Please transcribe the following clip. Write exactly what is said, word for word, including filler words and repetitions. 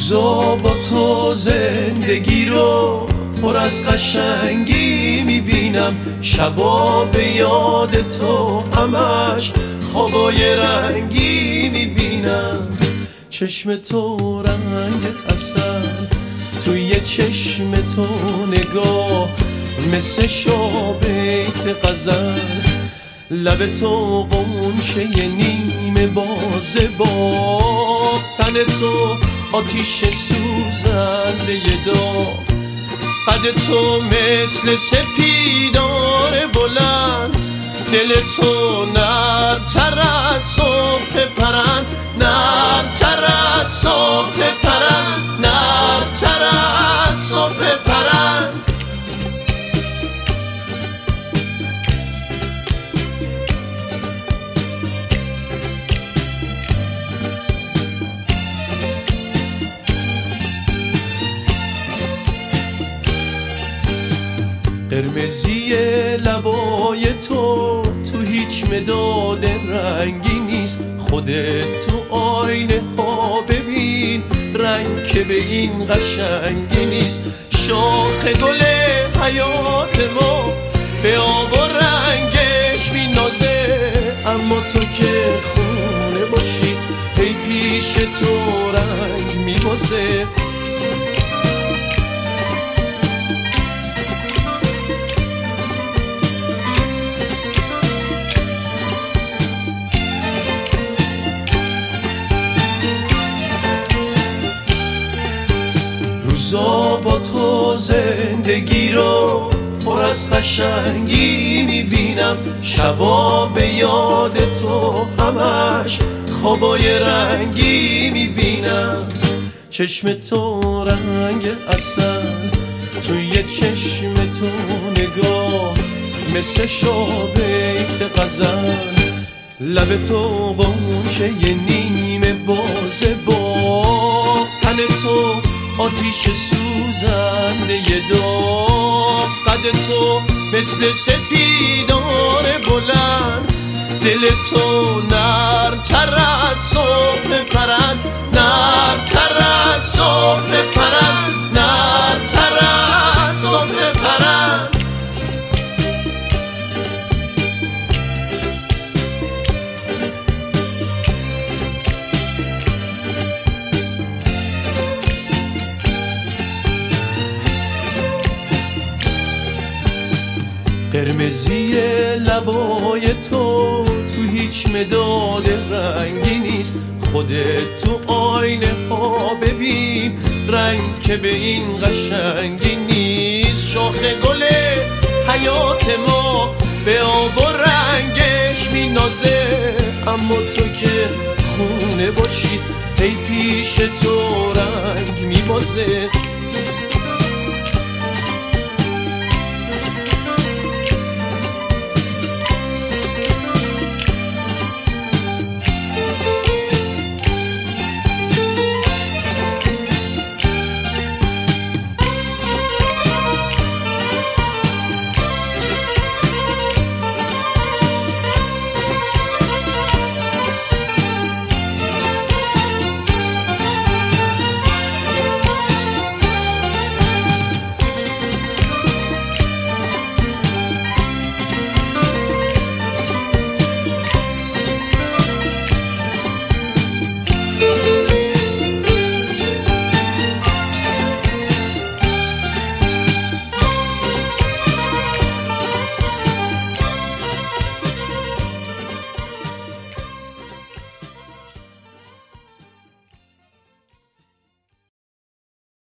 روزا با تو زندگی رو پر از قشنگی میبینم، شبا به یاد تو همش خوابای رنگی میبینم. چشم تو رنگ عسل، توی چشم تو نگاه مثل شابیت غزل، لب تو غنچه نیمه بازه با تن تو آتیش سوزنده داغ، قد تو مثل سپیدار بلند، دل تو نرم‌تر از صبح پرند، نرم‌تر از صبح پرند، نرم‌تر از صبح پرند. قرمزی لبای تو تو هیچ مداد رنگی نیست، خودت تو آینه ها ببین رنگ که به این قشنگی نیست. شاخ گل حیات ما به آب و رنگش مینازه، اما تو که خونه باشی ای پیش تو رنگ میبازه. روزا با تو زندگی رو پر از قشنگی میبینم، شبا به یاد تو همش خوابای رنگی میبینم. چشم تو رنگ عسل، توی چشم تو نگاه مثل شابیت غزل، لب تو غنچه نیمه بازه با تن تو آتیش سوزنده داغ، قد تو مثل سپیدار بلند، دل تو نرم‌تر از صبح پرند، نرم‌تر از صبح پرند، نرم‌تر از صبح پرند. قرمزی لبای تو تو هیچ مداد رنگی نیست، خودت تو آینه ها ببین رنگ که به این قشنگی نیست. شاخ گل حیات ما به آب و رنگش مینازه، اما تو که خونه باشی ای پیش تو رنگ میبازه.